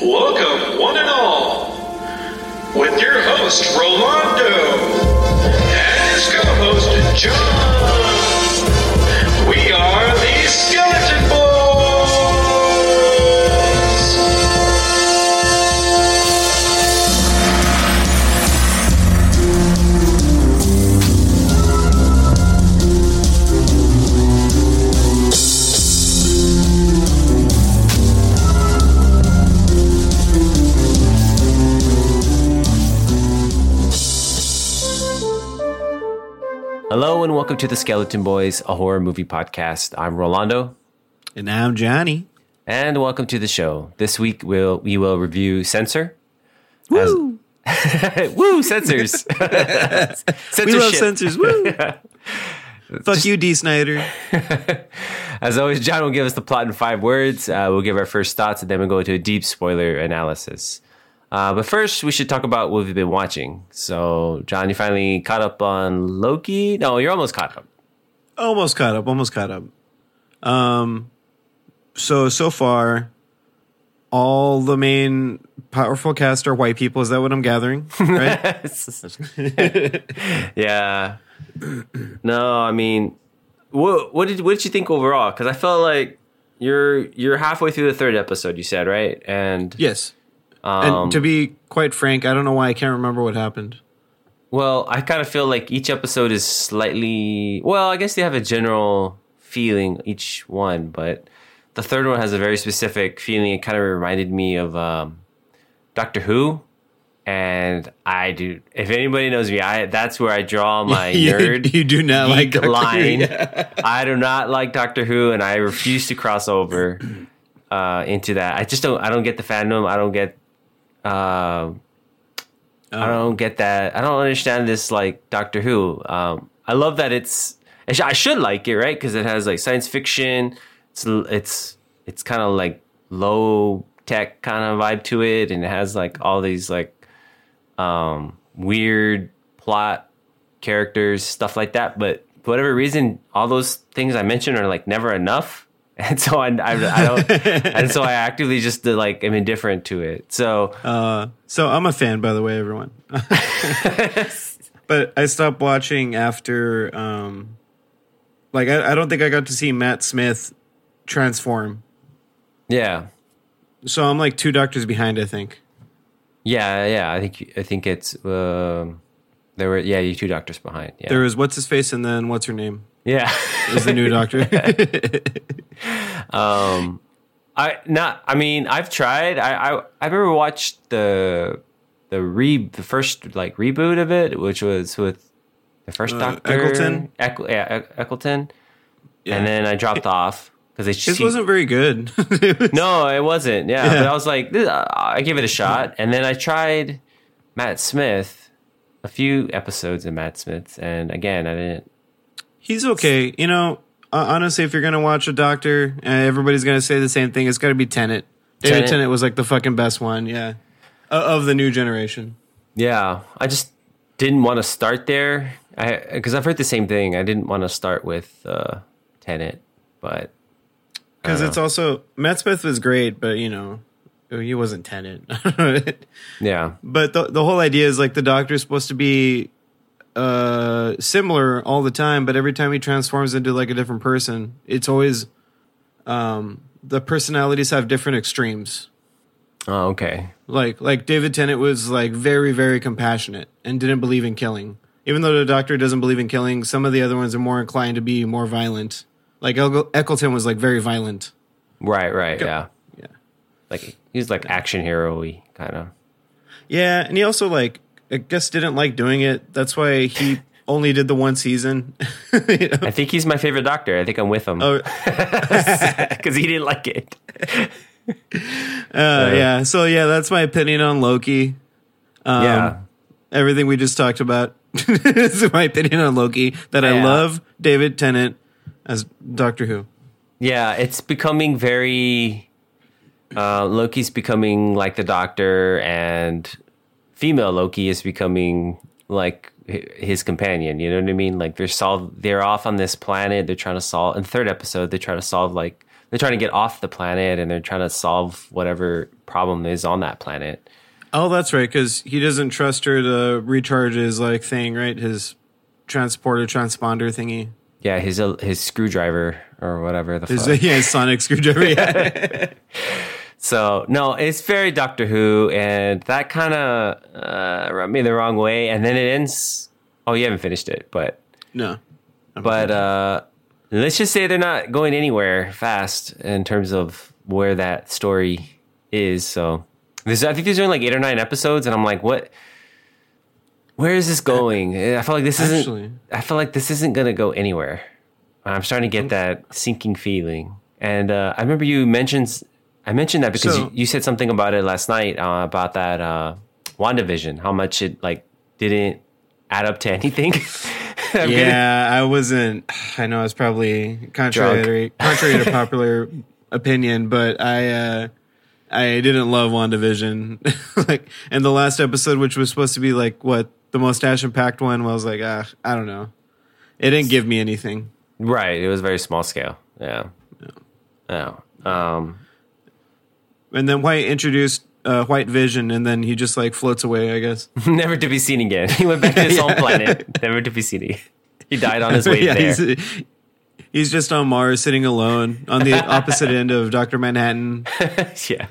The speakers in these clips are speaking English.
Welcome, one and all, with your host, Rolando, and his co-host, John. We are the Skeleton Boys! Hello and welcome to the Skeleton Boys, a horror movie podcast. I'm Rolando. And I'm Johnny. And welcome to the show. This week we will review Censor. Woo! Woo, censors. We love censors. Woo! Fuck you, D. Snyder. As always, John will give us the plot in 5 words. We'll give our first thoughts and then we'll go into a deep spoiler analysis. But first, we should talk about what we've been watching. So, John, you finally caught up on Loki? No, you're almost caught up. Almost caught up. So far, all the main powerful cast are white people. Is that what I'm gathering? Right? Yeah. No, I mean, what did you think overall? Because I felt like you're halfway through the 3rd episode, you said, right? And yes. And to be quite frank, I don't know why I can't remember what happened. Well, I kind of feel like each episode is slightly... Well, I guess they have a general feeling, each one. But the 3rd one has a very specific feeling. It kind of reminded me of Doctor Who. And I do... If anybody knows me, that's where I draw my nerd You do not like Doctor line. Who. Yeah. I do not like Doctor Who, and I refuse to cross over into that. I don't get the fandom. I don't get... I don't get that. I don't understand this, like, Doctor Who. I love that I should like it, right? Because it has like science fiction. It's kind of like low tech kind of vibe to it, and it has like all these like weird plot characters, stuff like that. But for whatever reason, all those things I mentioned are like never enough. And so I don't, and so I actively just like am indifferent to it. So I'm a fan, by the way, everyone. But I stopped watching after, I don't think I got to see Matt Smith transform. Yeah. So I'm like 2 doctors behind, I think. Yeah. I think it's there were you 2 doctors behind. Yeah. There was what's his face and then what's her name. Yeah, is the new doctor. I've tried. I remember watched the first like reboot of it, which was with the first Doctor Eccleston. Eccleston, yeah. And then I dropped off because it wasn't very good. No, it wasn't. Yeah, but I was like, I gave it a shot, and then I tried Matt Smith, a few episodes of Matt Smith, and again, I didn't. He's okay. You know, honestly, if you're going to watch a doctor, everybody's going to say the same thing. It's got to be Tennant. David Tennant was like the fucking best one, yeah, of the new generation. Yeah, I just didn't want to start there because I've heard the same thing. I didn't want to start with Tennant, but... Because it's also... Matt Smith was great, but, you know, he wasn't Tennant. Yeah. But the whole idea is like the doctor's supposed to be... similar all the time, but every time he transforms into like a different person, it's always the personalities have different extremes. Oh, okay. Like David Tennant was like very, very compassionate and didn't believe in killing. Even though the doctor doesn't believe in killing, some of the other ones are more inclined to be more violent. Like Eccleston was like very violent. Right, yeah. Yeah. Like he's like action hero-y kind of. Yeah, and he also like I guess didn't like doing it. That's why he only did the 1 season. You know? I think he's my favorite doctor. I think I'm with him. Because he didn't like it. Yeah. So yeah, that's my opinion on Loki. Everything we just talked about is my opinion on Loki. That I love David Tennant as Doctor Who. Yeah, it's becoming very... Loki's becoming like the Doctor, and female Loki is becoming like his companion. You know what I mean? Like they're off on this planet. They're trying to solve... In the 3rd episode, they try to solve like they're trying to get off the planet and they're trying to solve whatever problem is on that planet. Oh, that's right, because he doesn't trust her to recharge his like thing, right? His transponder thingy. Yeah, his screwdriver or whatever the fuck. His sonic screwdriver. Yeah. So, no, it's very Doctor Who, and that kind of rubbed me the wrong way. And then it ends. Oh, you haven't finished it, but No. but let's just say they're not going anywhere fast in terms of where that story is. So, I think there's only like 8 or 9 episodes, and I'm like, what? Where is this going? I feel like this isn't. I feel like this isn't going to go anywhere. I'm starting to get that sinking feeling. And I remember you mentioned. I mentioned that because you said something about it last night about that WandaVision, how much it like didn't add up to anything. I wasn't. I know it's probably contrary to popular opinion, but I didn't love WandaVision. Like, and the last episode, which was supposed to be like what the most action-packed one, was like, I don't know. It didn't give me anything. Right. It was very small scale. Yeah. And then White introduced White Vision, and then he just like floats away, I guess. Never to be seen again. He went back to his home planet. Never to be seen again. He died on his way there. He's just on Mars, sitting alone on the opposite end of Dr. Manhattan. Yeah.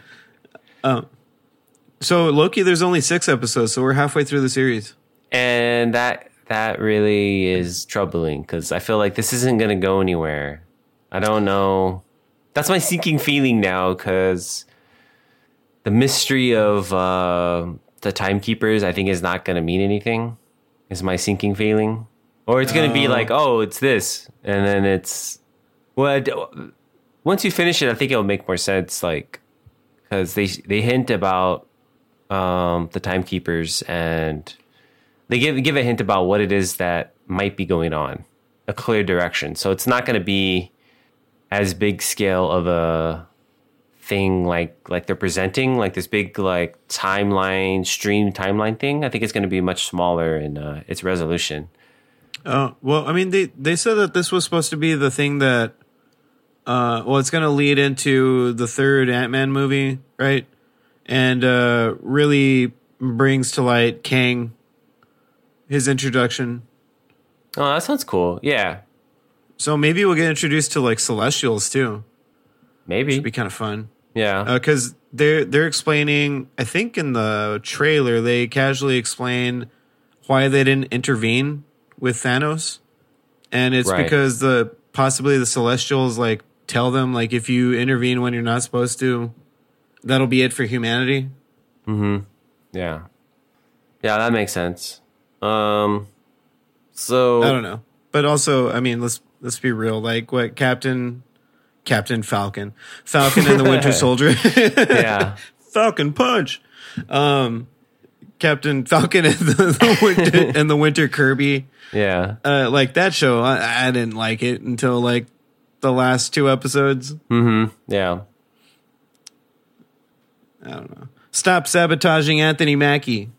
So Loki, there's only 6 episodes, so we're halfway through the series. And that really is troubling because I feel like this isn't going to go anywhere. I don't know. That's my sinking feeling now because the mystery of the timekeepers, I think, is not going to mean anything, is my sinking feeling. Or it's going to be like, oh, it's this. And then it's... Well, once you finish it, I think it'll make more sense, like, because they hint about the timekeepers and they give a hint about what it is that might be going on, a clear direction. So it's not going to be as big scale of a thing like they're presenting, like this big like stream timeline thing. I think it's going to be much smaller in its resolution. Oh, well, I mean, they said that this was supposed to be the thing that, it's going to lead into the 3rd Ant-Man movie, right? And really brings to light Kang, his introduction. Oh, that sounds cool. Yeah. So maybe we'll get introduced to like Celestials too. Maybe. Should be kind of fun. Yeah. Because they're explaining, I think in the trailer, they casually explain why they didn't intervene with Thanos. And it's because possibly the Celestials like tell them like if you intervene when you're not supposed to, that'll be it for humanity. Mm-hmm. Yeah. Yeah, that makes sense. So I don't know. But also, I mean, let's be real. Like what Captain Falcon and the Winter Soldier. Yeah. Falcon punch. Captain Falcon and the Winter Kirby. Yeah. Like that show, I didn't like it until like the last 2 episodes. Mm-hmm. Yeah. I don't know. Stop sabotaging Anthony Mackie.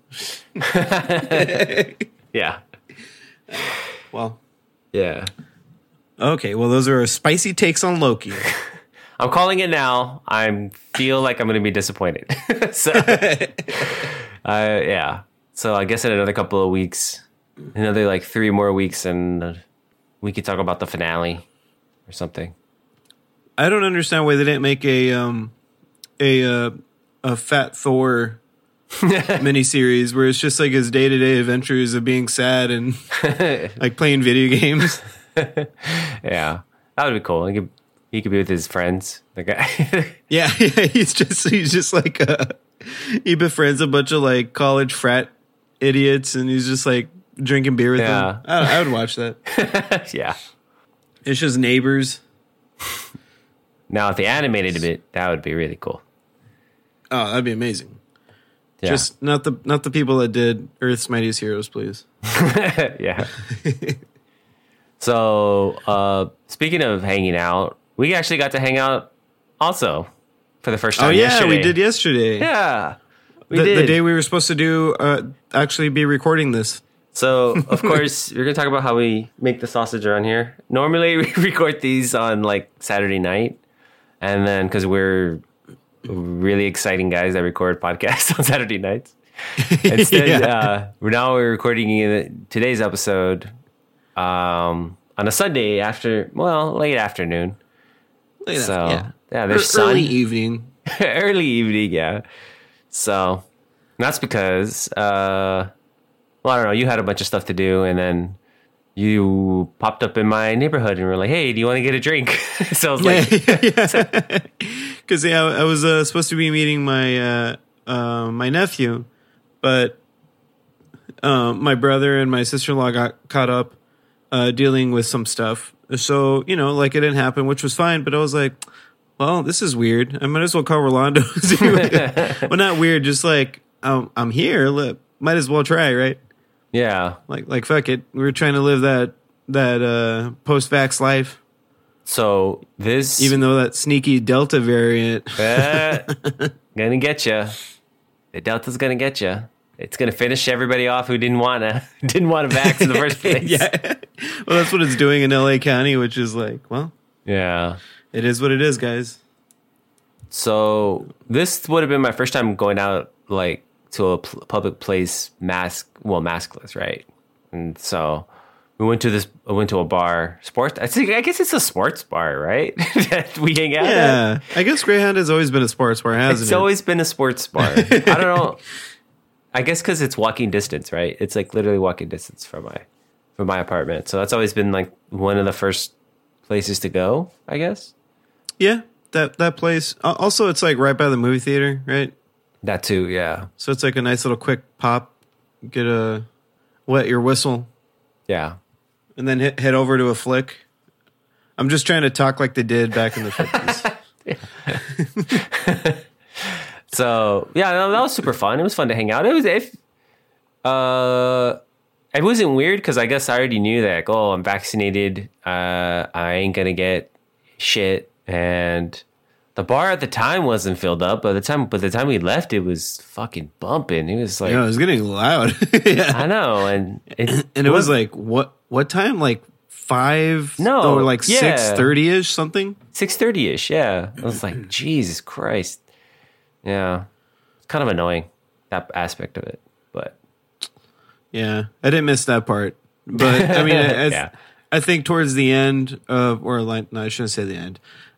Yeah. Well. Yeah. Okay, well, those are our spicy takes on Loki. I'm calling it now. I feel like I'm going to be disappointed. So, yeah. So I guess in another couple of weeks, another like 3 more weeks, and we could talk about the finale or something. I don't understand why they didn't make a Fat Thor miniseries where it's just like his day-to-day adventures of being sad and like playing video games. Yeah, that would be cool. He could be with his friends. The guy. yeah, he's just like he befriends a bunch of like college frat idiots, and he's just like drinking beer with them. I would watch that. Yeah, it's just Neighbors. Now, if they animated a bit, that would be really cool. Oh, that'd be amazing. Yeah. Just not the people that did Earth's Mightiest Heroes, please. Yeah. So, speaking of hanging out, we actually got to hang out also for the first time. Oh, yeah, yesterday. we did yesterday. Yeah. The day we were supposed to do, actually be recording this. So, of course, we're going to talk about how we make the sausage around here. Normally, we record these on like Saturday night. And then because we're really exciting guys that record podcasts on Saturday nights. Instead, we're recording today's episode on a Sunday late afternoon. There's sun. Early evening. Early evening, yeah. So that's because, I don't know, you had a bunch of stuff to do, and then you popped up in my neighborhood and were like, hey, do you want to get a drink? So I was like... Because, I was supposed to be meeting my my nephew, but my brother and my sister-in-law got caught up dealing with some stuff. So, it didn't happen, which was fine, but I was like... Well, this is weird. I might as well call Rolando. Well, not weird, just like I'm here. Might as well try, right? Yeah. Like fuck it. We were trying to live that post-vax life. So this, even though that sneaky Delta variant, gonna get you. The Delta's gonna get you. It's gonna finish everybody off who didn't want to vax in the first place. Yeah. Well, that's what it's doing in LA County, which is like, well, yeah. It is what it is, guys. So this would have been my first time going out like to a public place maskless, right? And so I went to a bar, I guess it's a sports bar, right? That we hang out at. I guess Greyhound has always been a sports bar, hasn't it? It's always been a sports bar. I don't know. I guess because it's walking distance, right? It's like literally walking distance from my apartment. So that's always been like one of the first places to go, I guess. Yeah, that place. Also, it's like right by the movie theater, right? That too, yeah. So it's like a nice little quick pop. Get a wet your whistle. Yeah. And then head over to a flick. I'm just trying to talk like they did back in the 50s. So, yeah, that was super fun. It was fun to hang out. It wasn't weird because I guess I already knew that, I'm vaccinated. I ain't going to get shit. And the bar at the time wasn't filled up. By the time we left, it was fucking bumping. It was like... it was getting loud. Yeah. I know. And it was like, what time? Like 5? No. Or like 6:30-ish, something? 6:30-ish, yeah. I was like, Jesus Christ. Yeah. It's kind of annoying, that aspect of it. But... Yeah. I didn't miss that part. But, I mean, yeah. I think towards the end I shouldn't say the end.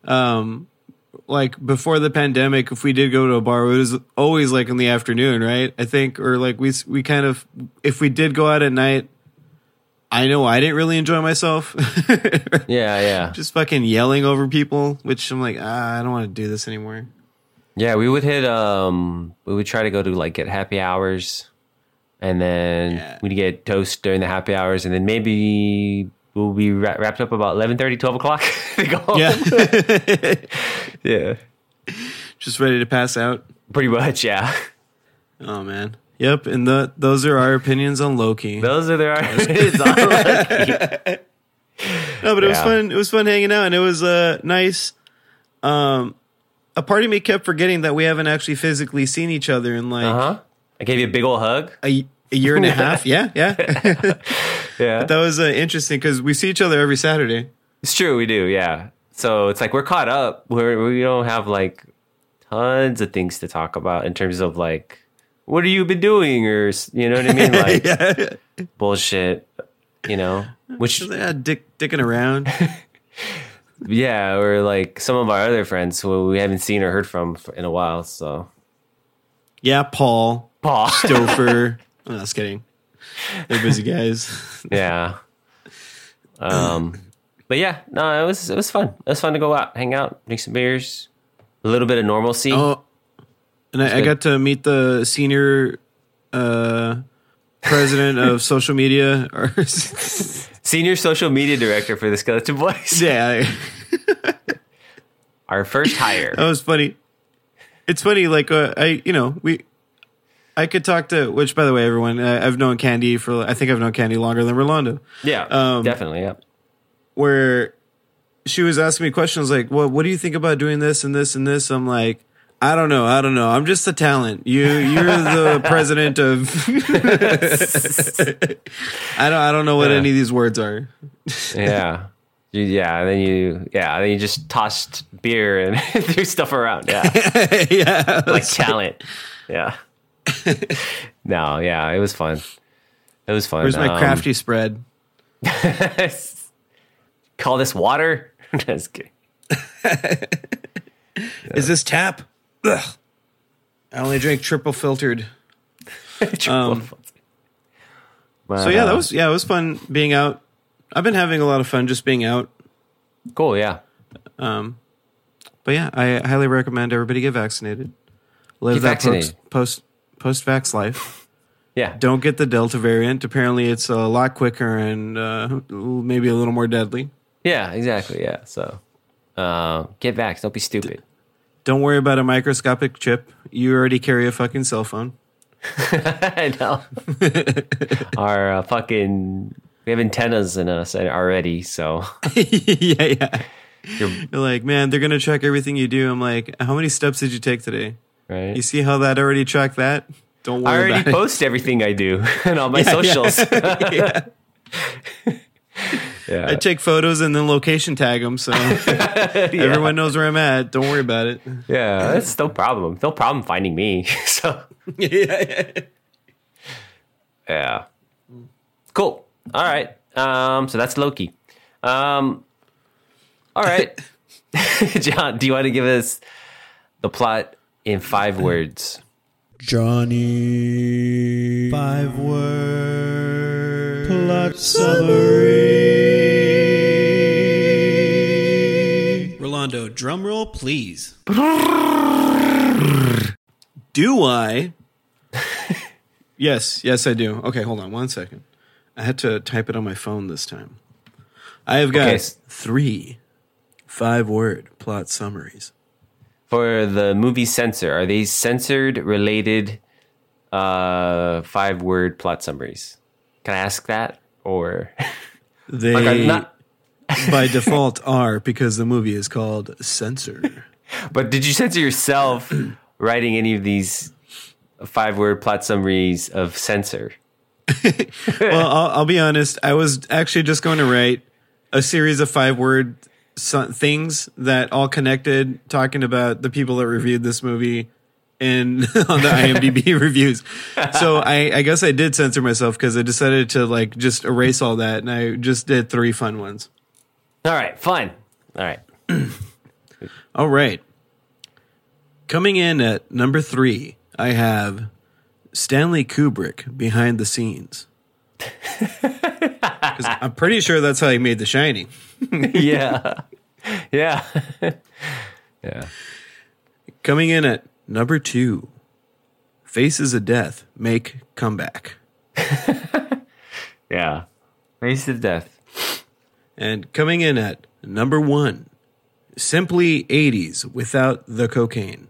Like before the pandemic, if we did go to a bar, it was always like in the afternoon, right? I think, or like we kind of, if we did go out at night, I know I didn't really enjoy myself. Yeah. Just fucking yelling over people, which I'm like, I don't want to do this anymore. Yeah, we would try to go to like get happy hours, and then we'd get toast during the happy hours, and then maybe we'll be wrapped up about 11:30, 12 o'clock. To go home. Yeah. Yeah. Just ready to pass out. Pretty much, yeah. Oh, man. Yep, and those are our opinions on Loki. Those are our opinions on Loki. No, but it was fun. It was fun hanging out, and it was nice. A part of me kept forgetting that we haven't actually physically seen each other in like... I gave you a big old hug. A year and a half, yeah. Yeah. But that was interesting because we see each other every Saturday. It's true, we do, yeah. So it's like we're caught up. We don't have like tons of things to talk about in terms of like, what have you been doing? Or, you know what I mean? Like, bullshit, which... dicking around. Yeah, or like some of our other friends who we haven't seen or heard from in a while, so... Yeah, Paul. Stouffer. I'm just kidding. They're busy guys. Yeah. But yeah, no, it was fun. It was fun to go out, hang out, drink some beers, a little bit of normalcy. Oh, and I got to meet the senior president of social media, or senior social media director for the Skeleton Boys. Yeah. Our first hire. That was funny. It's funny, like I could talk to, which by the way, everyone, I've known Candy I think I've known Candy longer than Rolando. Yeah, definitely, yeah. Where she was asking me questions like, "Well, what do you think about doing this and this and this?" I'm like, I don't know. I'm just a talent. You're the president of. I don't know what any of these words are. Yeah, then you just tossed beer and threw stuff around. Yeah. Yeah. Like talent. Yeah. No, yeah, it was fun. It was fun. Where's my crafty spread? Call this water? That's good. Is this tap? Ugh. I only drink triple filtered. So yeah, it was fun being out. I've been having a lot of fun just being out. Cool, yeah. But yeah, I highly recommend everybody get vaccinated. Live Get that vaccinated. post-vax life. Yeah. Don't get the Delta variant. Apparently, it's a lot quicker and maybe a little more deadly. Yeah, exactly. Yeah. So get vaxxed. Don't be stupid. Don't worry about a microscopic chip. You already carry a fucking cell phone. I know. Our we have antennas in us already, so. Yeah. You're like, man, they're going to check everything you do. I'm like, how many steps did you take today? Right. You see how that already tracked that? Don't worry I already about it. post everything I do on all my socials. Yeah. Yeah. I take photos and then location tag them, so everyone knows where I'm at. Don't worry about it. Yeah, that's no problem. No problem finding me. So yeah. Cool. All right. So that's Loki. All right. John, do you want to give us the plot in 5 words? Johnny, 5 word plot summary. Rolando, drum roll, please. Do I? Yes, I do. Okay, hold on 1 second. I had to type it on my phone this time. I have got 3 5-word plot summaries. For the movie censor, are these censored related 5-word plot summaries? Can I ask that? Or They I'm not. by default are because the movie is called Censor. But did you censor yourself writing any of these 5-word plot summaries of censor? Well, I'll be honest. I was actually just going to write a series of 5-word things that all connected, talking about the people that reviewed this movie and on the IMDb reviews. So I guess I did censor myself because I decided to like just erase all that, and I just did 3 fun ones. All right, fine. All right. All right. Coming in at number 3, I have Stanley Kubrick behind the scenes. 'Cause I'm pretty sure that's how he made The Shining. Yeah. Yeah. Yeah. Coming in at number 2, Faces of Death make comeback. Yeah. Face of Death. And coming in at number 1, Simply 80s without the cocaine.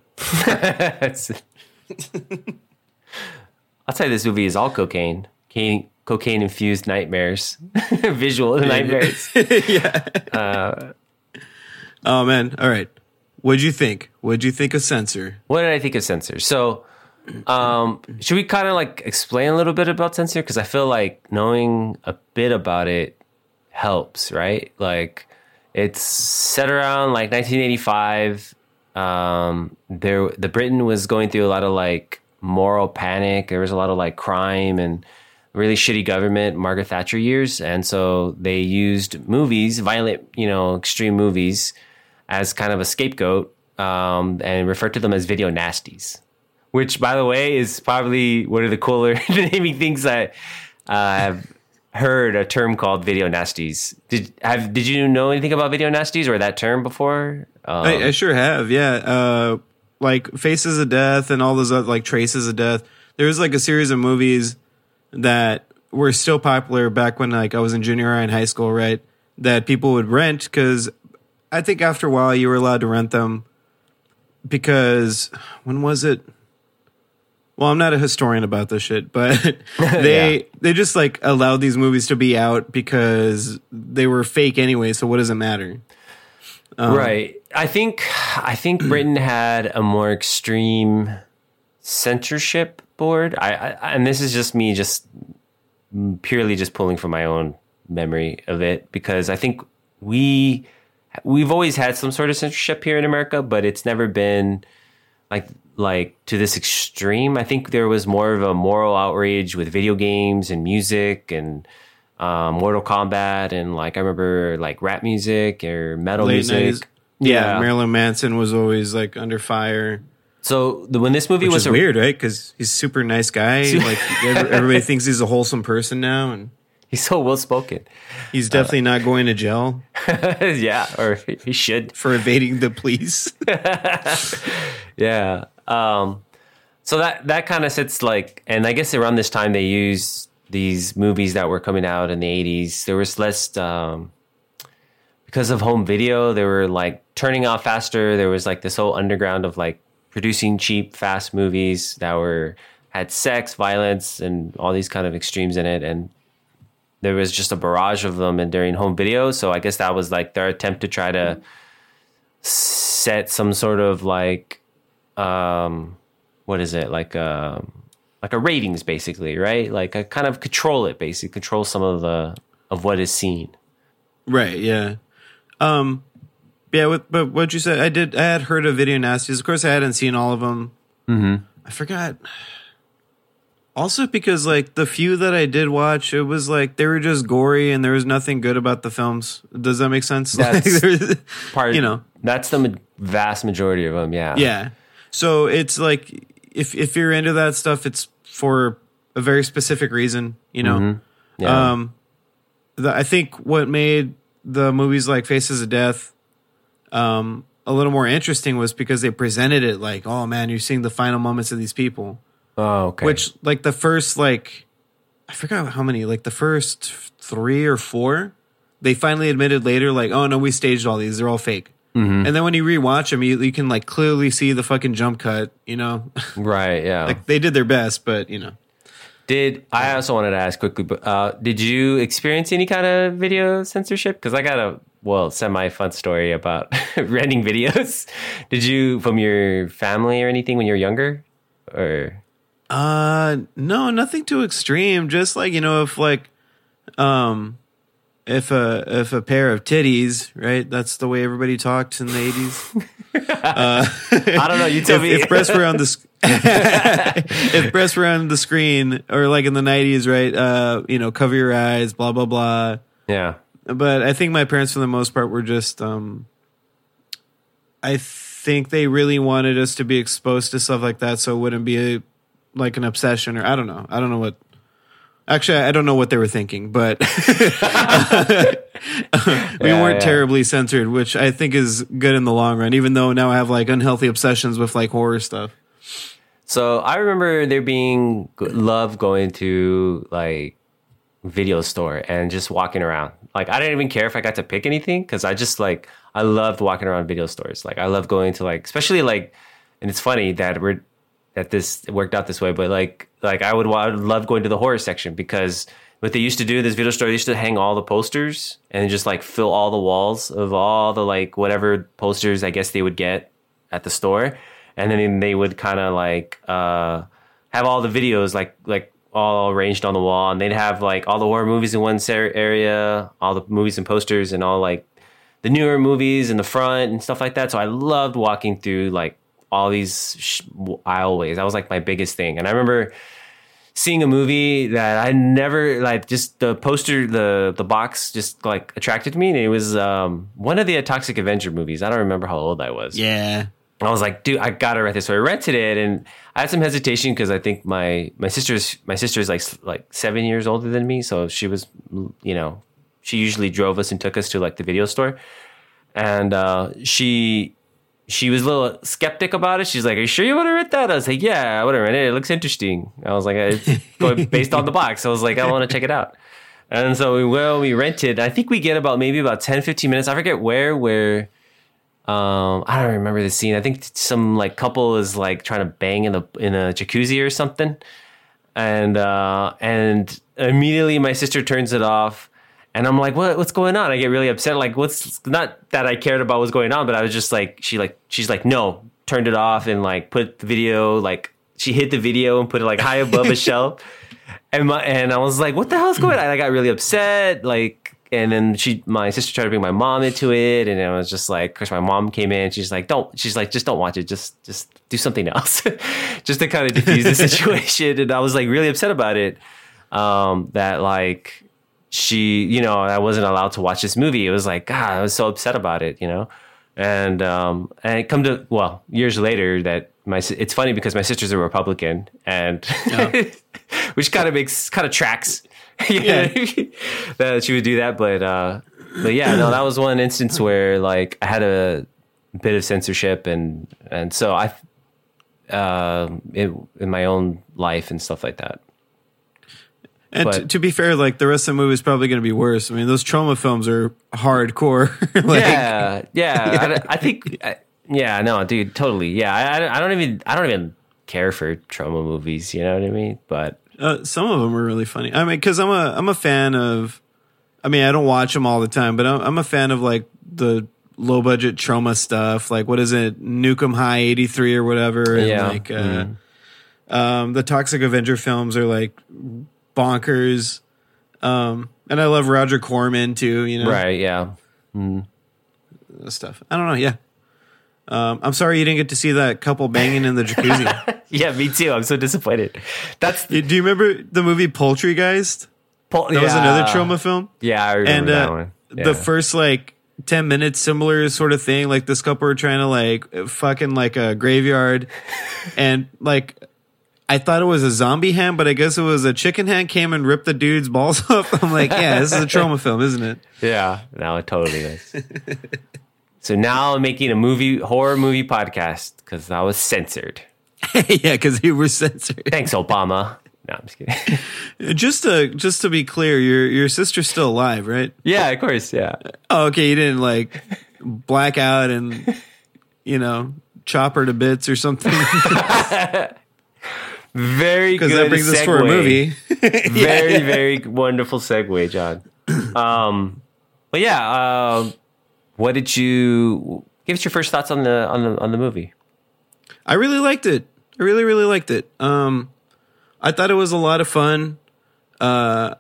I'll tell you, this movie is all cocaine. Cocaine infused nightmares, visual nightmares. Yeah. Oh man! All right. What'd you think? What'd you think of Censor? What did I think of Censor? So, should we kind of like explain a little bit about Censor? Because I feel like knowing a bit about it helps, right? Like, it's set around like 1985. The Britain was going through a lot of like moral panic. There was a lot of like crime and really shitty government, Margaret Thatcher years. And so they used movies, violent, extreme movies, as kind of a scapegoat, and referred to them as video nasties, which, by the way, is probably one of the cooler naming things I have heard a term called video nasties. Did you know anything about video nasties or that term before? I sure have, yeah. Like Faces of Death and all those other, like Traces of Death. There was like a series of movies that were still popular back when like I was in junior high and high school, right? That people would rent because I think after a while you were allowed to rent them because when was it? Well, I'm not a historian about this shit, but they just like allowed these movies to be out because they were fake anyway. So what does it matter? Right. I think Britain had a more extreme censorship board. And this is just me just purely just pulling from my own memory of it, because I think we've always had some sort of censorship here in America, but it's never been like to this extreme. I think there was more of a moral outrage with video games and music and Mortal Kombat and like I remember like rap music or metal Late music. 90s. Yeah, Marilyn Manson was always like under fire. So when this movie Which was is weird, right? Because he's a super nice guy. Like everybody thinks he's a wholesome person now, and he's so well spoken. he's definitely not going to jail Yeah, or he should. for evading the police. Yeah. So that kind of sits like, and I guess around this time they used these movies that were coming out in the 80s. There was less, because of home video, they were like turning out faster. There was like this whole underground of like producing cheap, fast movies that had sex, violence, and all these kind of extremes in it. And there was just a barrage of them during home video. So I guess that was like their attempt to try to set some sort of like, what is it? Like a ratings basically, right? Like a kind of control it basically, control some of what is seen. Right, yeah. Yeah, but what you said, I had heard of Video Nasties. Of course, I hadn't seen all of them. Mm-hmm. I forgot. Also, because like the few that I did watch, it was like they were just gory and there was nothing good about the films. Does that make sense? That's like, part. That's the vast majority of them. Yeah. Yeah. So it's like if you're into that stuff, it's for a very specific reason. Mm-hmm. Yeah. I think what made the movies like Faces of Death a little more interesting was because they presented it like, oh man, you're seeing the final moments of these people. Oh, okay. Which like the first like I forgot how many, like the first 3 or 4, they finally admitted later like, oh no, we staged all these, they're all fake. Mm-hmm. And then when you rewatch them, you can like clearly see the fucking jump cut, Right, yeah. Like they did their best, but I also wanted to ask quickly, but did you experience any kind of video censorship? Because I got a semi-fun story about renting videos. Did you, from your family or anything when you were younger? Or no, nothing too extreme. Just like, if like if a pair of titties, right? That's the way everybody talked in the 80s. I don't know, you tell me. If breasts were on the if breasts were on the screen, or like in the 90s, right? Cover your eyes, blah blah blah. Yeah. But I think my parents, for the most part, were just I think they really wanted us to be exposed to stuff like that, so it wouldn't be like an obsession, or I don't know what. Actually, I don't know what they were thinking, but we weren't terribly censored, which I think is good in the long run, even though now I have like unhealthy obsessions with like horror stuff. So I remember there being love going to like video store and just walking around. Like I didn't even care if I got to pick anything, because I just like, I loved walking around video stores. Like I love going to like, especially like, and it's funny that this worked out this way, but like I would love going to the horror section, because what they used to do in this video store, they used to hang all the posters and just like fill all the walls of all the like whatever posters I guess they would get at the store, and then they would kind of like have all the videos like all arranged on the wall, and they'd have like all the horror movies in one area, all the movies and posters, and all like the newer movies in the front and stuff like that. So I loved walking through like all these aisleways. That was like my biggest thing. And I remember seeing a movie that I never like, just the poster, the box just like attracted me. And it was one of the Toxic Avenger movies. I don't remember how old I was. Yeah. I was like, dude, I gotta rent this. So I rented it, and I had some hesitation because I think my sister's like 7 years older than me. So she was, she usually drove us and took us to like the video store. And she was a little skeptic about it. She's like, are you sure you want to rent that? I was like, yeah, I want to rent it. It looks interesting. I was like, it's going based on the box. I was like, I want to check it out. And so we rented. I think we get maybe about 10, 15 minutes. I forget where I don't remember the scene. I think some like couple is like trying to bang in a jacuzzi or something. And immediately my sister turns it off. And I'm like, what's going on? I get really upset. Like, not that I cared about what's going on, but I was just like, she's like, no, turned it off and like put the video, like she hid the video and put it like high above a shelf. And I was like, what the hell is going on? I got really upset. Like, and then my sister tried to bring my mom into it, and I was just like, of course, my mom came in. She's like, just don't watch it. Just do something else, just to kind of diffuse the situation. And I was like really upset about it. That like I wasn't allowed to watch this movie. It was like, God, I was so upset about it, and it come to years later that it's funny because my sister's a Republican, and which kind of tracks. Yeah, that she would do that, but yeah, no, that was one instance where like I had a bit of censorship, and so I in my own life and stuff like that. And But- to be fair, like the rest of the movie is probably going to be worse. I mean, those trauma films are hardcore. I think, no, dude, totally. Yeah, I don't even care for trauma movies. You know what I mean? But some of them are really funny. I mean, because I'm a fan of. I mean, I don't watch them all the time, but I'm a fan of like the low budget trauma stuff. Like, what is it, Nukem High 83 or whatever? And Yeah. like the Toxic Avenger films are like bonkers. And I love Roger Corman too. right, yeah. Stuff. I don't know. Yeah. I'm sorry you didn't get to see that couple banging in the jacuzzi. Yeah, me too. I'm so disappointed. That's Do you remember the movie Poultrygeist? That was another trauma film. Yeah, I remember And that one. Yeah. the first like 10 minutes, similar sort of thing. Like this couple were trying to like fucking like a graveyard, and like I thought it was a zombie hand, but I guess it was a chicken hand came and ripped the dude's balls off. I'm like, yeah, this is a trauma film, isn't it? Yeah, no, it totally is. So now I'm making a horror movie podcast because I was censored. Yeah, because you were censored. Thanks, Obama. No, I'm just kidding. Just to be clear, your sister's still alive, right? Yeah, of course. Yeah. Oh, okay. You didn't like black out and chop her to bits or something. Very good. Because that brings us segue. for a movie. Very, very wonderful segue, John. But yeah, what did you give us your first thoughts on the movie? I really liked it. I really, really liked it. I thought it was a lot of fun. I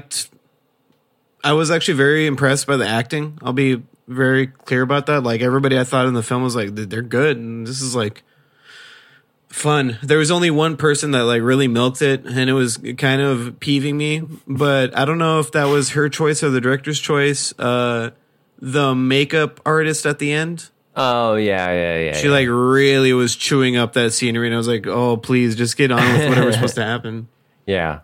was actually very impressed by the acting. I'll be very clear about that. Like everybody I thought in the film was like, they're good. And this is like fun. There was only one person that like really milked it, and it was kind of peeving me, but I don't know if that was her choice or the director's choice. The makeup artist at the end. Oh yeah. She like really was chewing up that scenery, and I was like, "Oh, please, just get on with whatever's supposed to happen." Yeah.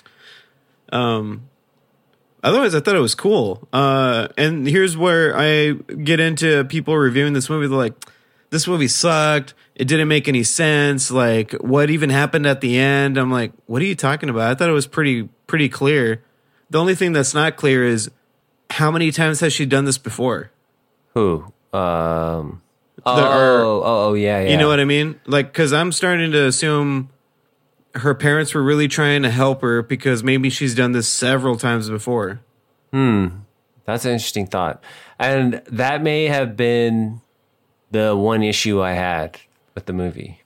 Otherwise, I thought it was cool. And here's where I get into people reviewing this movie. They're like, "This movie sucked. It didn't make any sense. Like, what even happened at the end?" I'm like, "What are you talking about? I thought it was pretty clear. The only thing that's not clear is how many times has she done this before?" Who? Yeah. You know what I mean? Like, because I'm starting to assume her parents were really trying to help her because maybe she's done this several times before. That's an interesting thought. And that may have been the one issue I had with the movie.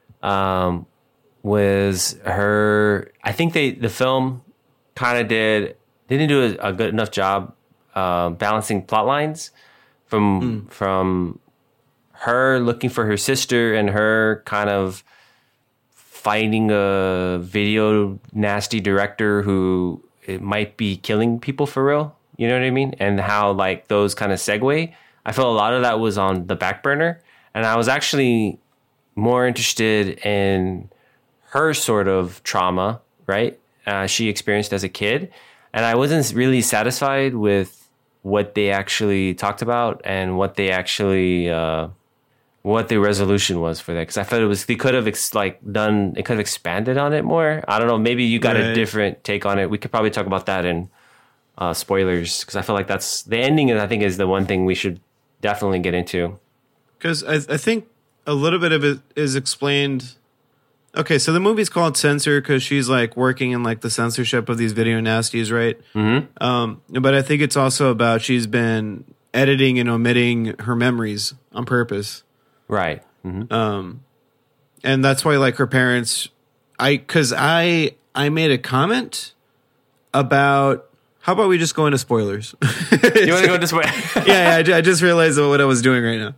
Was her, I think the film kind of didn't do a good enough job balancing plot lines from her looking for her sister and her kind of finding a video nasty director who it might be killing people for real. You know what I mean? And how like those kind of segue. I felt a lot of that was on the back burner, and I was actually more interested in her sort of trauma, right? She experienced as a kid, and I wasn't really satisfied with what they actually talked about and what they actually what the resolution was for that, because I felt they could have expanded on it more. I don't know, maybe you got a different take on it. We could probably talk about that in spoilers, because I feel like that's the ending, and I think is the one thing we should definitely get into, because I think a little bit of it is explained. Okay, so the movie's called Censor because she's like working in like the censorship of these video nasties, right? Mm-hmm. But I think it's also about she's been editing and omitting her memories on purpose, right? Mm-hmm. And that's why like her parents, I made a comment about How about we just go into spoilers? You want to go this way? Yeah, I just realized what I was doing right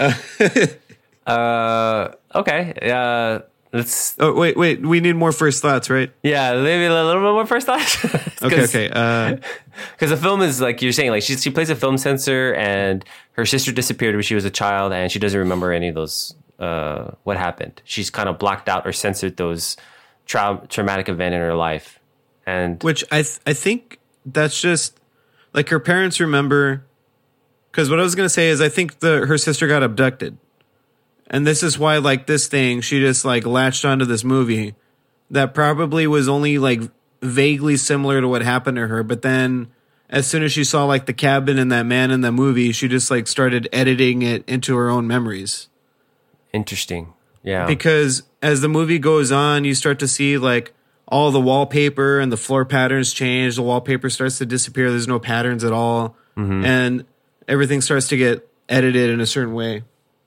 now. Okay. Let's. Oh, wait. We need more first thoughts, right? Yeah, maybe a little bit more first thoughts. Okay. Because the film is like you're saying, like she plays a film censor, and her sister disappeared when she was a child, and she doesn't remember any of those. What happened? She's kind of blocked out or censored those traumatic event in her life, and Which I think that's just like her parents remember. Because what I was gonna say is I think her sister got abducted, and this is why like this thing she just like latched onto this movie that probably was only like vaguely similar to what happened to her, but then as soon as she saw like the cabin and that man in the movie, she just like started editing it into her own memories. interesting. Yeah, Because as the movie goes on, you start to see like all the wallpaper and the floor patterns change. The wallpaper starts to disappear. There's no patterns at all. And everything starts to get edited in a certain way.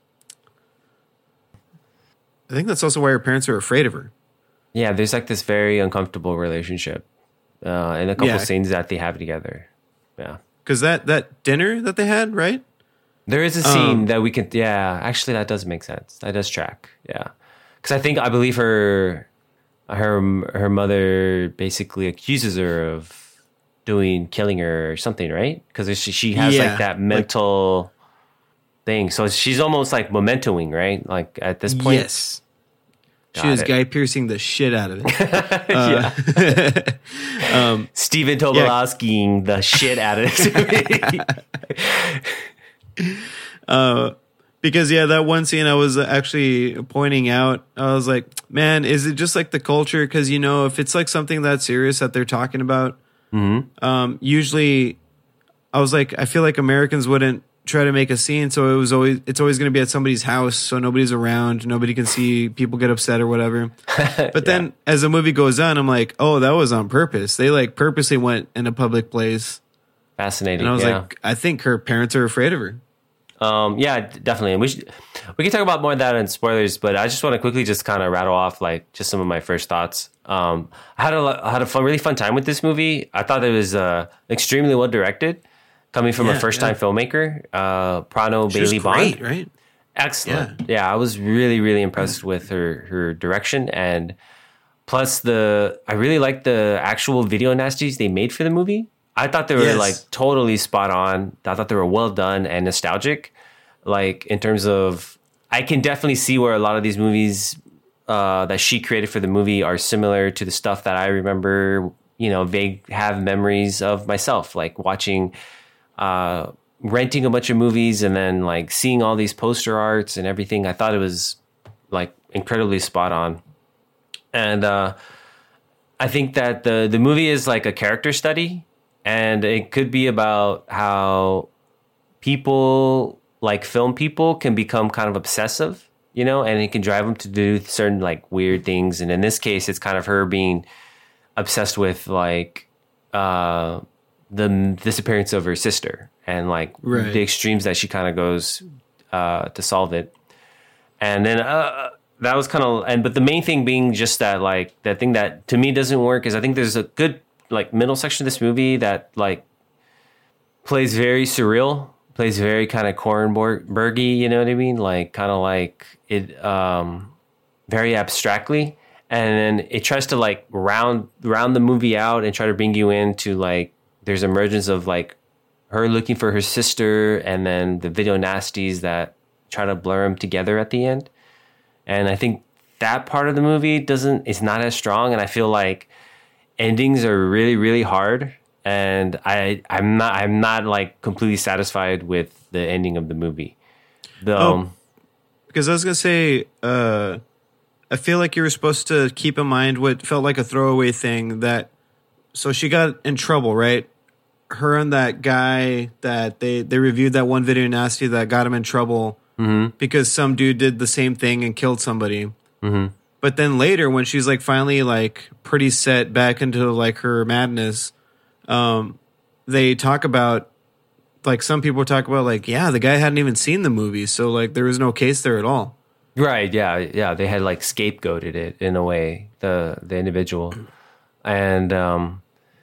I think that's also why her parents are afraid of her. yeah. There's like this very uncomfortable relationship, and a couple Yeah. scenes that they have together. Yeah. Because that dinner that they had, right? There is a scene that we can, yeah, actually that does make sense. That does track. Yeah. Because I believe her mother basically accuses her of killing her or something, right? Because she has Yeah, like that mental thing. So she's almost like mementoing, right? Like at this point. Yes. She Got was it. guy piercing the shit out of it. Steven Tobolowskiing the shit out of this. Because that one scene I was actually pointing out, I was like, man, is it just like the culture? Because if it's like something that serious that they're talking about, usually I was like, I feel like Americans wouldn't try to make a scene, so it's always going to be at somebody's house, so nobody's around, nobody can see people get upset or whatever. But then as the movie goes on, I'm like, oh, that was on purpose. They like purposely went in a public place, Fascinating. and I was yeah. like, I think her parents are afraid of her. Yeah, definitely. And we can talk about more of that in spoilers, but I just want to quickly just kind of rattle off like just some of my first thoughts. I had a really fun time with this movie. I thought it was extremely well directed, coming from a first time filmmaker, Prano She was Bailey great, Bond. right? Excellent. Yeah, I was really, really impressed with her direction, and plus I really liked the actual video nasties they made for the movie. I thought they were like totally spot on. I thought they were well done and nostalgic. Like in terms of, I can definitely see where a lot of these movies that she created for the movie are similar to the stuff that I remember. Vague have memories of myself, like watching, renting a bunch of movies and then like seeing all these poster arts and everything. I thought it was like incredibly spot on, and I think that the movie is like a character study. And it could be about how people, like film people, can become kind of obsessive, and it can drive them to do certain like weird things. And in this case, it's kind of her being obsessed with like the disappearance of her sister and like the extremes that she kind of goes to solve it. And then that was kind of, but the main thing being just that like that thing that to me doesn't work is I think there's a good like middle section of this movie that like plays very surreal, plays very kind of Cronenbergy, you know what I mean? Like kind of like it very abstractly, and then it tries to like round the movie out and try to bring you into like there's emergence of like her looking for her sister, and then the video nasties that try to blur them together at the end. And I think that part of the movie is not as strong, and I feel like endings are really, really hard, and I'm not like completely satisfied with the ending of the movie. Because I was gonna say, I feel like you were supposed to keep in mind what felt like a throwaway thing. So she got in trouble, right? Her and that guy that they reviewed that one video nasty that got him in trouble because some dude did the same thing and killed somebody. But then later, when she's like finally like pretty set back into like her madness, they talk about like some people talk about like, yeah, the guy hadn't even seen the movie, so like there was no case there at all. Right? Yeah. They had like scapegoated it in a way, the individual, and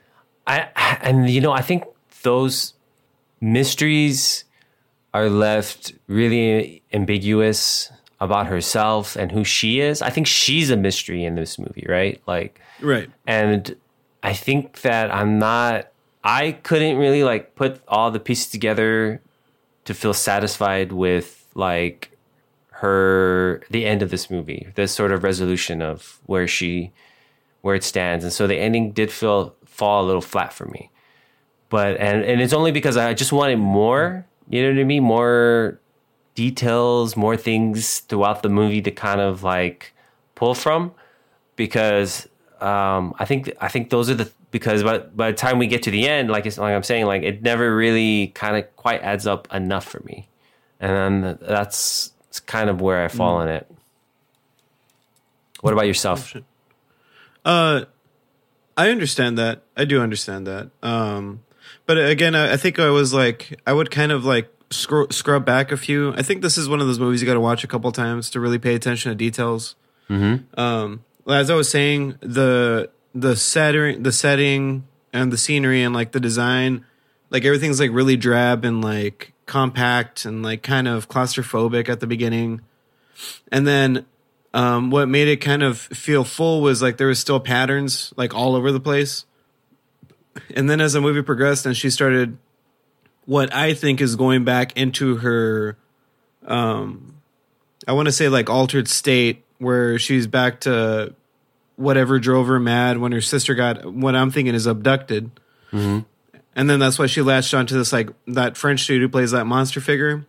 I think those mysteries are left really ambiguous about herself and who she is. I think she's a mystery in this movie, right? Like, Right. and I think that I couldn't really like put all the pieces together to feel satisfied with like the end of this movie, this sort of resolution of where it stands. And so the ending did fall a little flat for me. But, and it's only because I just wanted more, you know what I mean? More details, more things throughout the movie to kind of like pull from, because I think those are because by the time we get to the end, like I'm saying, like it never really kind of quite adds up enough for me. And then that's kind of where I fall in it. What about yourself? I understand that. I do understand that. But again, I think I would kind of like scrub back a few. I think this is one of those movies you got to watch a couple times to really pay attention to details. Mm-hmm. As I was saying, the setting and the scenery and like the design, like everything's like really drab and like compact and like kind of claustrophobic at the beginning. And then what made it kind of feel full was like there was still patterns like all over the place. And then as the movie progressed and she started what I think is going back into her, I want to say like altered state where she's back to whatever drove her mad when her sister got what I'm thinking is abducted. Mm-hmm. And then that's why she latched onto this, like that French dude who plays that monster figure.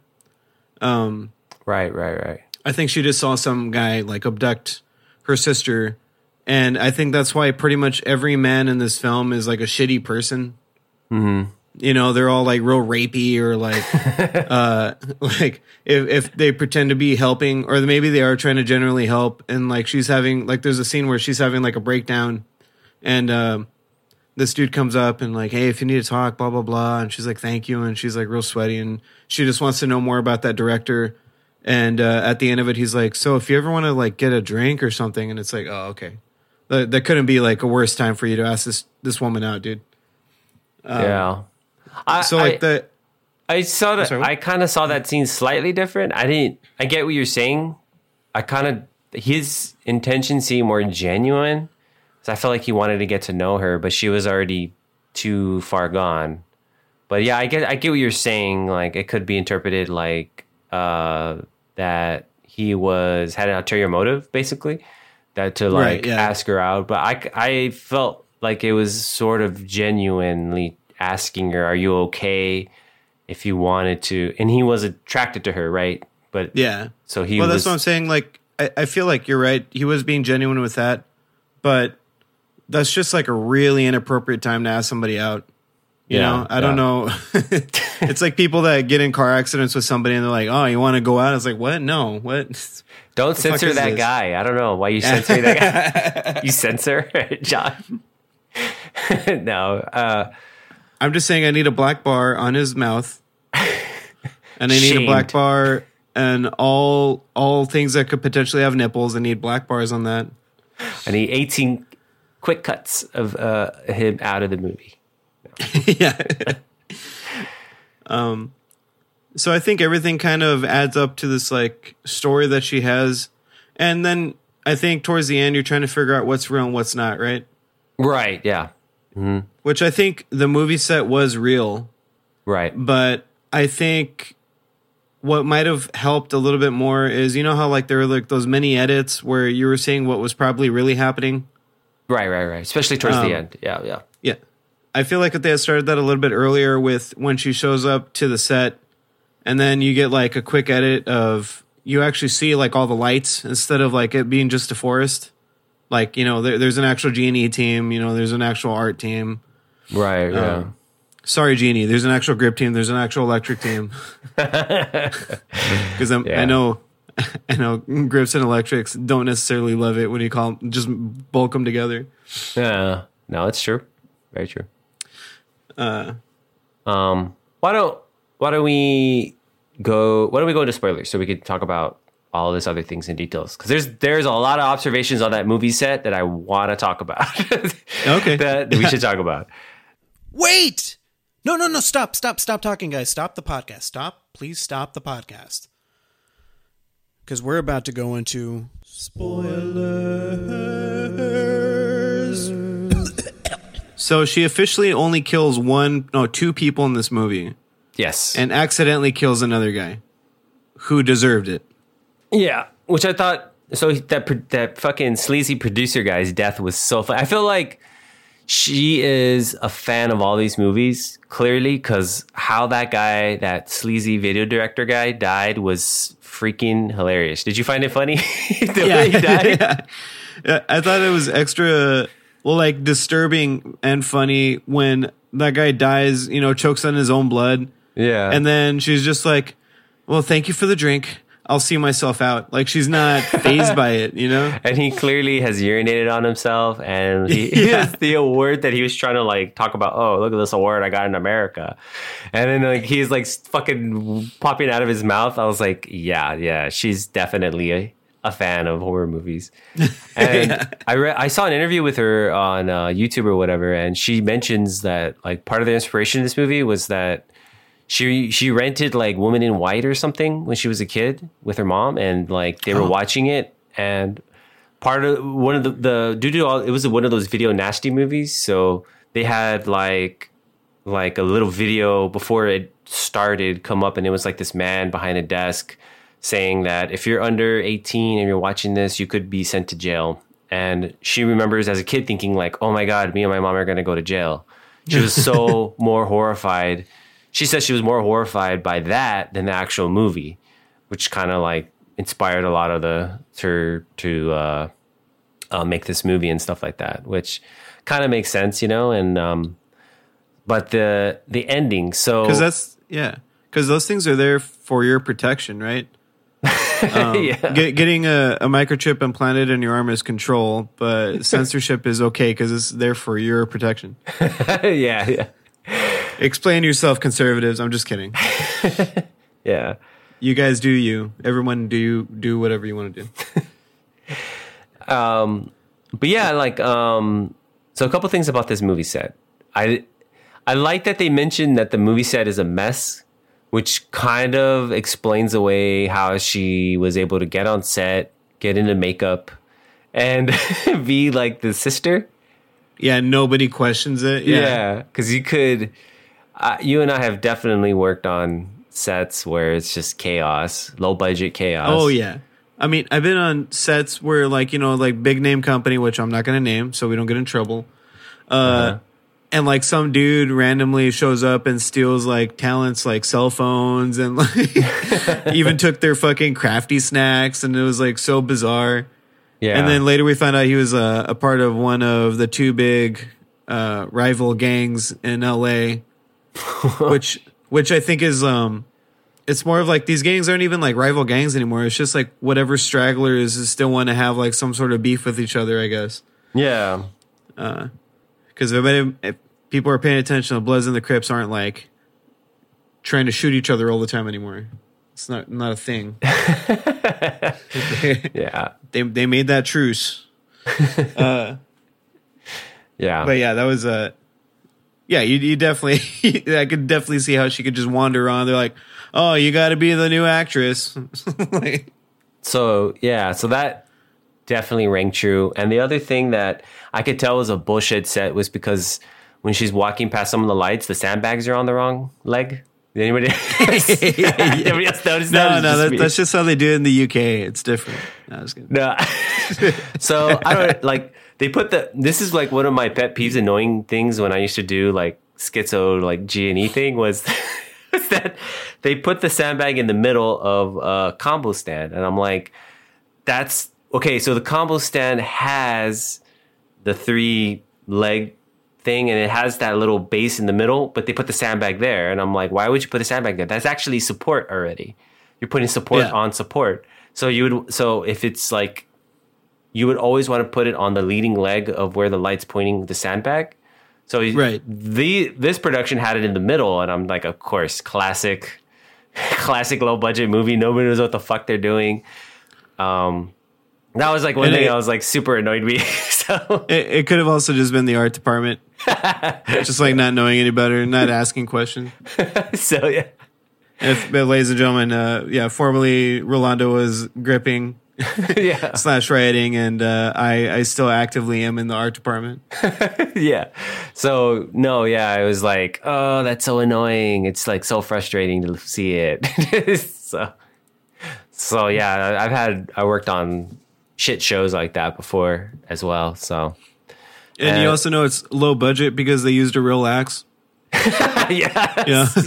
Right. I think she just saw some guy like abduct her sister. And I think that's why pretty much every man in this film is like a shitty person. Mm-hmm. You know, they're all like real rapey or like, like if they pretend to be helping, or maybe they are trying to generally help. And like she's having, like there's a scene where she's having like a breakdown, and this dude comes up and like, hey, if you need to talk, blah, blah, blah. And she's like, thank you. And she's like real sweaty. And she just wants to know more about that director. And at the end of it, he's like, so if you ever want to like get a drink or something, and it's like, oh, okay. That couldn't be like a worse time for you to ask this woman out, dude. Yeah. I saw that. I kind of saw that scene slightly different. I get what you're saying. His intention seemed more genuine. So I felt like he wanted to get to know her, but she was already too far gone. But yeah, I get what you're saying. Like it could be interpreted like that he had an ulterior motive, basically, that to like ask her out. But I felt like it was sort of genuinely asking her, are you okay, if you wanted to. And he was attracted to her, right? But yeah, so that's what I'm saying. Like I feel like you're right, he was being genuine with that, but that's just like a really inappropriate time to ask somebody out. You know, I don't know. It's like people that get in car accidents with somebody and they're like, oh, you want to go out? It's like, what? No, what? Don't censor that guy. I don't know why you censor that guy. You censor John? No. I'm just saying I need a black bar on his mouth. And I need a black bar and all things that could potentially have nipples. I need black bars on that. I need 18 quick cuts of him out of the movie. Yeah. So I think everything kind of adds up to this like story that she has. And then I think towards the end, you're trying to figure out what's real and what's not, right? Right. Yeah. Mm-hmm. Which I think the movie set was real. Right. But I think what might have helped a little bit more is, you know how like there were like those mini edits where you were seeing what was probably really happening? Right. Especially towards the end. Yeah. I feel like if they had started that a little bit earlier with when she shows up to the set, and then you get like a quick edit of, you actually see like all the lights instead of like it being just a forest. Like, you know, there's an actual G&E team, you know, there's an actual art team. Right, yeah. Sorry, G&E, there's an actual grip team, there's an actual electric team. Because I know grips and electrics don't necessarily love it when you call them, just bulk them together. Yeah, no, it's true. Very true. Why don't we go into spoilers so we could talk about all this other things in details, because there's a lot of observations on that movie set that I want to talk about. Okay. that we should talk about. Wait! No, stop talking, guys. Stop the podcast. Please stop the podcast. Because we're about to go into spoilers. So she officially only kills two people in this movie Yes. and accidentally kills another guy who deserved it. Yeah, which I thought. So that fucking sleazy producer guy's death was so fun. I feel like she is a fan of all these movies, clearly, because how that sleazy video director guy died was freaking hilarious. Did you find it funny? The way he died? Yeah, I thought it was extra, disturbing and funny when that guy dies, chokes on his own blood. Yeah. And then she's just like, well, thank you for the drink. I'll see myself out. Like, she's not fazed by it, And he clearly has urinated on himself, and he has the award that he was trying to talk about. Oh, look at this award I got in America, and then he's fucking popping out of his mouth. I was like, yeah, she's definitely a fan of horror movies. And I saw an interview with her on YouTube or whatever, and she mentions that part of the inspiration of this movie was that she rented Woman in White or something when she was a kid with her mom, and they were watching it, and part of one of the due to all, it was one of those video nasty movies, so they had like a little video before it started come up, and it was this man behind a desk saying that if you're under 18 and you're watching this, you could be sent to jail. And she remembers as a kid thinking oh my God, me and my mom are going to go to jail. She was so more horrified. She says she was more horrified by that than the actual movie, which kind of inspired a lot of her to make this movie and stuff like that, which kind of makes sense, and but the ending, so because those things are there for your protection, right? Getting a microchip implanted in your arm is control, but censorship is okay because it's there for your protection. yeah. Explain yourself, conservatives. I'm just kidding. Yeah. You guys do you. Everyone do whatever you want to do. But yeah, so a couple things about this movie set. I like that they mentioned that the movie set is a mess, which kind of explains away how she was able to get on set, get into makeup, and be the sister. Yeah, nobody questions it. Yeah, because you could... you and I have definitely worked on sets where it's just chaos, low budget chaos. Oh yeah, I mean, I've been on sets where big name company, which I'm not going to name, so we don't get in trouble. And some dude randomly shows up and steals talents cell phones and even took their fucking crafty snacks, and it was so bizarre. Yeah. And then later we found out he was a part of one of the two big rival gangs in LA. which I think is it's more of these gangs aren't even rival gangs anymore. It's just whatever stragglers still want to have some sort of beef with each other, I guess. Yeah. Because if people are paying attention, the Bloods and the Crips aren't trying to shoot each other all the time anymore. It's not a thing. Yeah. They made that truce. Yeah. But yeah, that was yeah, you definitely, I could definitely see how she could just wander around. They're like, oh, you got to be the new actress. So that definitely rang true. And the other thing that I could tell was a bullshit set was because when she's walking past some of the lights, the sandbags are on the wrong leg. Did anybody else notice that? No, that's just how they do it in the UK. It's different. No, I was kidding. No. So I don't they put this is one of my pet peeves, annoying things when I used to do schizo G&E thing was that they put the sandbag in the middle of a combo stand, and I'm like, that's okay. So the combo stand has the 3-leg thing, and it has that little base in the middle, but they put the sandbag there, and I'm like, why would you put a sandbag there? That's actually support already. You're putting support on support. So if it's you would always want to put it on the leading leg of where the light's pointing the sandbag. So this production had it in the middle, and I'm like, of course, classic low budget movie. Nobody knows what the fuck they're doing. That was one thing I was super annoyed with. So it could have also just been the art department. Just like not knowing any better, not asking questions. So yeah. But ladies and gentlemen, formerly Rolando was gripping Yeah. / writing, and I still actively am in the art department. Yeah. So no, yeah, I was like, oh, that's so annoying. It's like so frustrating to see it. So yeah, I worked on shit shows like that before as well. So And you also know it's low budget because they used a real axe. yeah.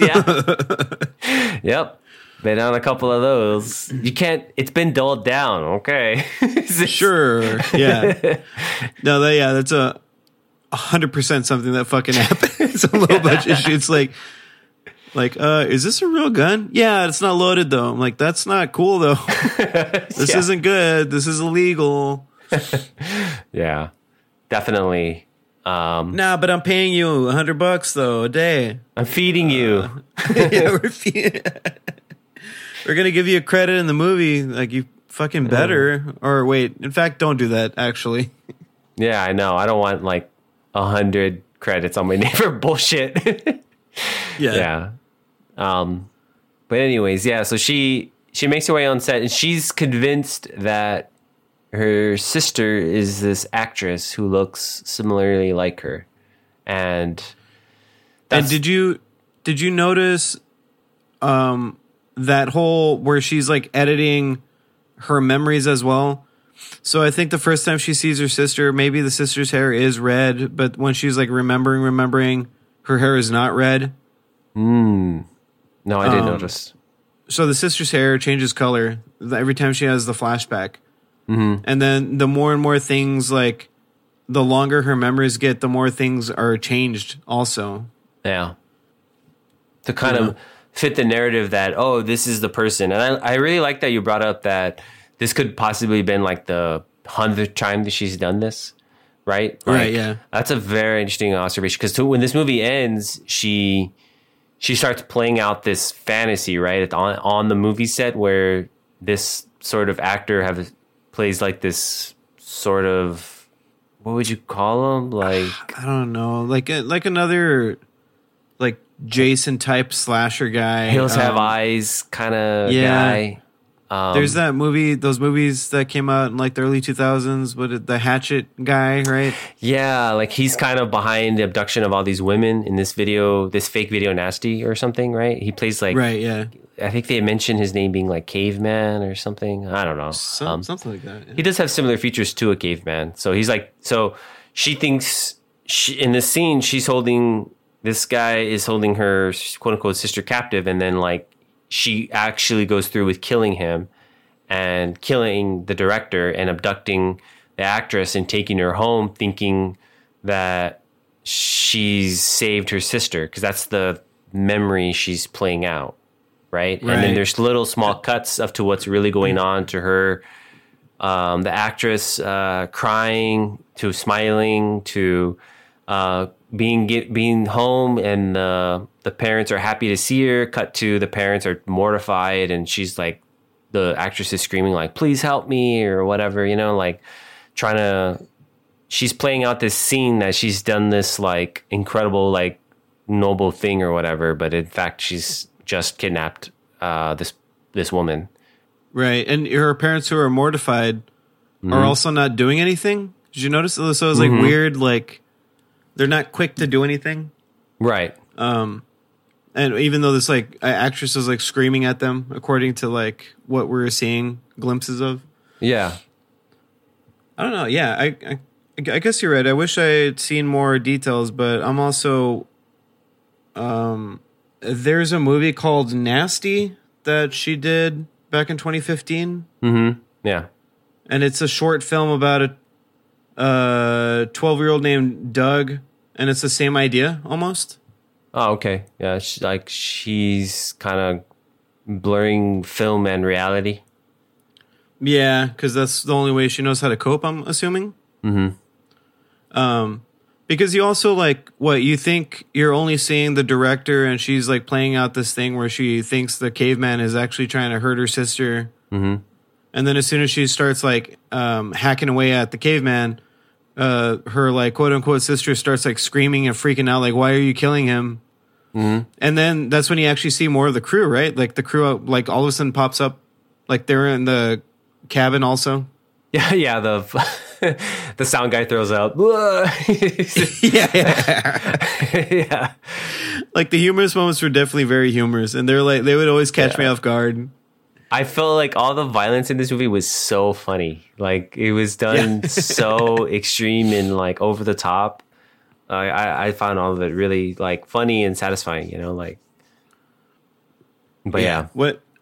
Yep. Been on a couple of those. You can't. It's been dulled down. Okay. Sure. Yeah. No, that's 100% something that fucking happens. It's a low budget shoots like, is this a real gun? Yeah, it's not loaded though. I'm like, that's not cool though. This isn't good. This is illegal. Yeah, definitely. Nah, but I'm paying you $100 though a day. I'm feeding you. Yeah, we're gonna give you a credit in the movie. Like, you fucking better. Or wait, in fact, don't do that. Actually. Yeah, I know. I don't want like 100 credits on my name for bullshit. Yeah. But anyways, yeah. So she makes her way on set, and she's convinced that her sister is this actress who looks similarly like her, and did you notice that whole where she's like editing her memories as well? So I think the first time she sees her sister, maybe the sister's hair is red, but when she's like remembering, her hair is not red. No, I didn't notice. So the sister's hair changes color every time she has the flashback. Mm-hmm. And then the more and more things, like the longer her memories get, the more things are changed also. Yeah. To kind of fit the narrative that, oh, this is the person. And I really like that you brought up that this could possibly have been like the 100th time that she's done this, right? Like, right, yeah. That's a very interesting observation, because when this movie ends, she starts playing out this fantasy, right, on the movie set, where this sort of actor plays like this sort of, what would you call him? Like, I don't know, like another like Jason type slasher guy. Hills Have Eyes kind of guy. There's those movies that came out in like the early 2000s, but the Hatchet guy, right? Yeah, like he's kind of behind the abduction of all these women in this fake video nasty or something, right? He plays like, right, yeah. I think they mentioned his name being like Caveman or something. I don't know. Something like that. Yeah. He does have similar features to a caveman. So he's like, so she thinks in this scene, this guy is holding her quote unquote sister captive, and then like, she actually goes through with killing him and killing the director and abducting the actress and taking her home, thinking that she's saved her sister, because that's the memory she's playing out, right? And then there's little small cuts up to what's really going on to her, the actress crying, to smiling, to being home, and the parents are happy to see her. Cut to the parents are mortified, and she's like, the actress is screaming like, please help me, or whatever, like she's playing out this scene that she's done this like incredible, like noble thing or whatever, but in fact she's just kidnapped this woman. Right. And her parents, who are mortified, are also not doing anything. Did you notice? So it was like weird, like they're not quick to do anything. Right. And even though this like actress is like screaming at them, according to like what we're seeing glimpses of. Yeah. I don't know. Yeah, I guess you're right. I wish I had seen more details, but I'm also there's a movie called Nasty that she did back in 2015. Mm-hmm. Yeah. And it's a short film about a 12-year-old named Doug, and it's the same idea almost. Oh, okay. Yeah, she's kind of blurring film and reality. Yeah, because that's the only way she knows how to cope, I'm assuming. Mm-hmm. Because you also like, you think you're only seeing the director, and she's like playing out this thing where she thinks the caveman is actually trying to hurt her sister. Mm-hmm. And then as soon as she starts like hacking away at the caveman, her like quote unquote sister starts like screaming and freaking out, like, why are you killing him? Mm-hmm. And then that's when you actually see more of the crew, right? Like the crew, like all of a sudden pops up, like they're in the cabin also. Yeah. The sound guy throws out. Yeah. Like the humorous moments were definitely very humorous, and they would always catch me off guard. I felt like all the violence in this movie was so funny. Like it was done so extreme and like over the top. I found all of it really like funny and satisfying, like. But yeah.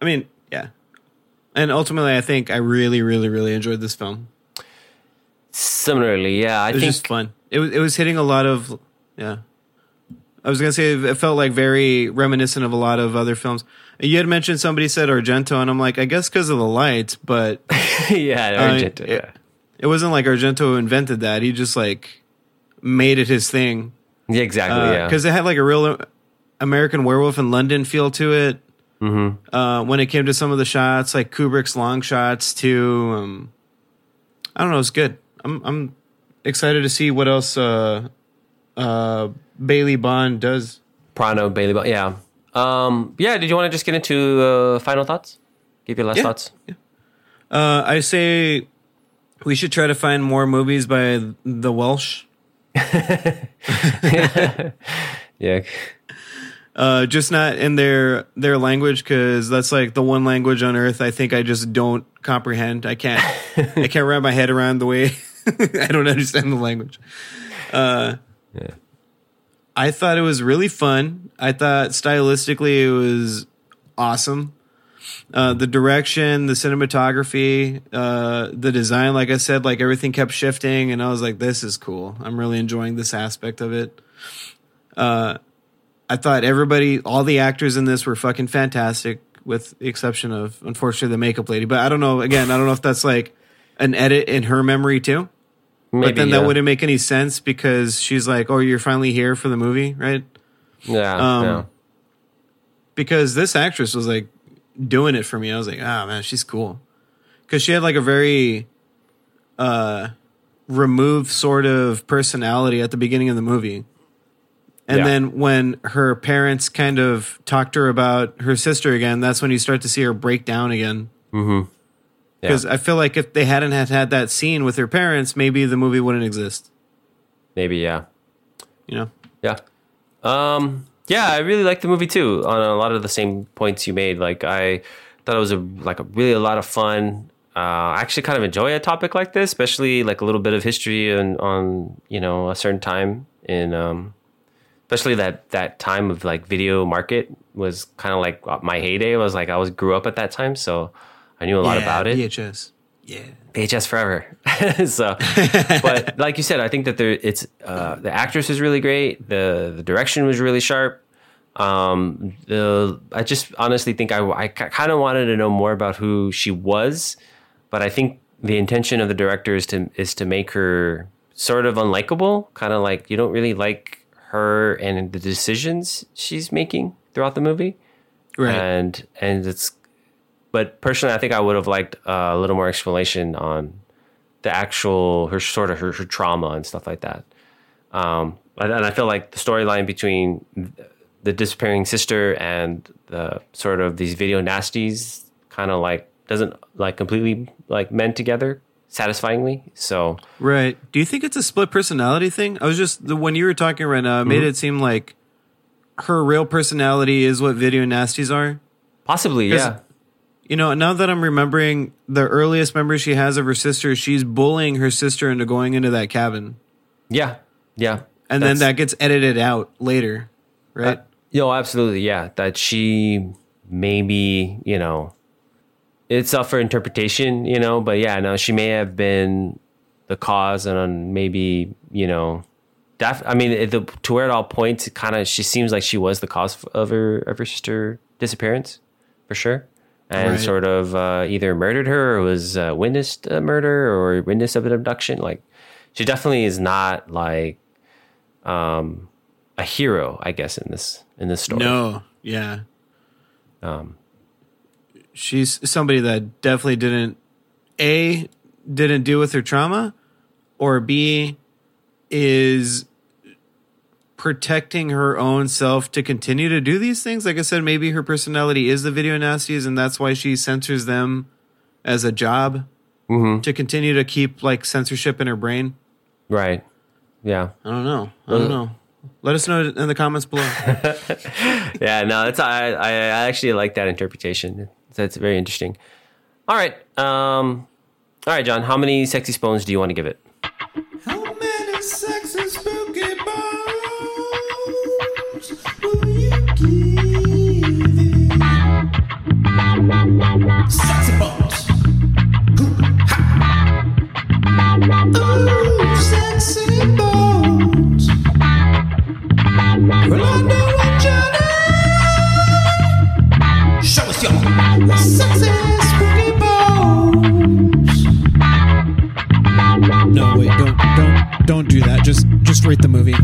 And ultimately, I think I really, really, really enjoyed this film. Similarly, yeah, it was just fun. It was hitting a lot of, I was gonna say it felt like very reminiscent of a lot of other films. You had mentioned somebody said Argento, and I'm like, I guess because of the lights, but Argento. It wasn't like Argento invented that. He just like made it his thing. Yeah, exactly. Because it had like a real American Werewolf in London feel to it. Mm-hmm. When it came to some of the shots, like Kubrick's long shots too. I don't know. It's good. I'm excited to see what else Bailey Bond does. Bailey Bond. Yeah. Did you want to just get into final thoughts? Give your last thoughts. Yeah. I say we should try to find more movies by the Welsh. Yeah. Just not in their language, because that's like the one language on earth I think I just don't comprehend. I can't wrap my head around the way I don't understand the language. I thought it was really fun. I thought stylistically it was awesome. The direction, the cinematography, the design, like I said, like everything kept shifting, and I was like, this is cool. I'm really enjoying this aspect of it. I thought all the actors in this were fucking fantastic, with the exception of, unfortunately, the makeup lady. But I don't know if that's like an edit in her memory too. Maybe, but then that wouldn't make any sense, because she's like, oh, you're finally here for the movie, right? Yeah. Because this actress was like doing it for me. I was like, oh man, she's cool. Because she had like a very removed sort of personality at the beginning of the movie. And then when her parents kind of talked to her about her sister again, that's when you start to see her break down again. Mm-hmm. Because I feel like if they hadn't had that scene with her parents, maybe the movie wouldn't exist. Maybe, yeah. Yeah. I really liked the movie too, on a lot of the same points you made. Like, I thought it was a lot of fun. I actually kind of enjoy a topic like this, especially like a little bit of history on a certain time in especially that time of like video market was kind of like my heyday. I grew up at that time, so I knew a lot about it. VHS. Yeah. VHS forever. So, but like you said, I think that the actress is really great. The direction was really sharp. I just honestly think I kind of wanted to know more about who she was, but I think the intention of the director is to make her sort of unlikable, kind of like you don't really like her and the decisions she's making throughout the movie. Right. And but personally, I think I would have liked a little more explanation on the actual, her trauma and stuff like that. And I feel like the storyline between the disappearing sister and the sort of these video nasties kind of like doesn't like completely like mend together satisfyingly. So right. Do you think it's a split personality thing? I was just when you were talking right now, it made it seem like her real personality is what video nasties are. Possibly, yeah. Now that I'm remembering the earliest memory she has of her sister, she's bullying her sister into going into that cabin. Yeah. And then that gets edited out later, right? Absolutely, yeah. That she maybe, it's up for interpretation, but yeah, no, she may have been the cause, and maybe, to where it all points, she seems like she was the cause of her sister disappearance, for sure. And sort of either murdered her or was witnessed a murder or witness of an abduction. Like, she definitely is not like a hero, I guess, in this story. No, yeah. She's somebody that definitely didn't deal with her trauma, or B, is protecting her own self to continue to do these things. Like I said, maybe her personality is the video nasties, and that's why she censors them as a job to continue to keep like censorship in her brain. Right. Yeah. I don't know. Let us know in the comments below. Yeah, no, I actually like that interpretation. That's very interesting. All right, John. How many sexy spoons do you want to give it? How many sexy spooky bones will you give it? Sexy bones. Ooh, sexy bones. Rolando and Johnny. Show us your sexy spooky bones. No, wait, don't do that. Just rate the movie.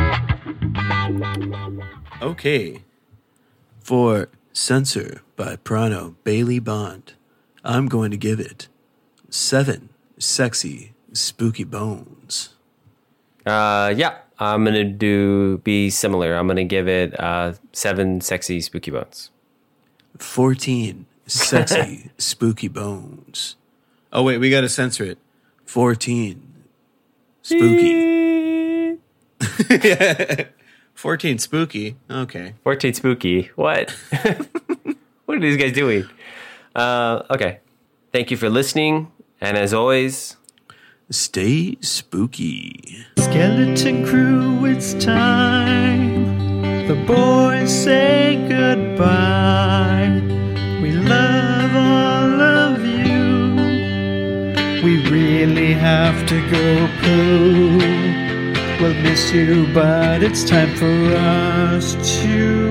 Okay. For Censor by Prano Bailey Bond, I'm going to give it 7 sexy spooky bones. Yeah, I'm gonna be similar. I'm gonna give it 7 sexy spooky bones. 14 sexy spooky bones. Oh wait, we gotta censor it. 14 spooky. 14 spooky. Okay. 14 spooky. What? What are these guys doing? Okay. Thank you for listening, and as always, stay spooky. Skeleton Crew, it's time. The boys say goodbye. We love all of you. We really have to go poo. We'll miss you, but it's time for us to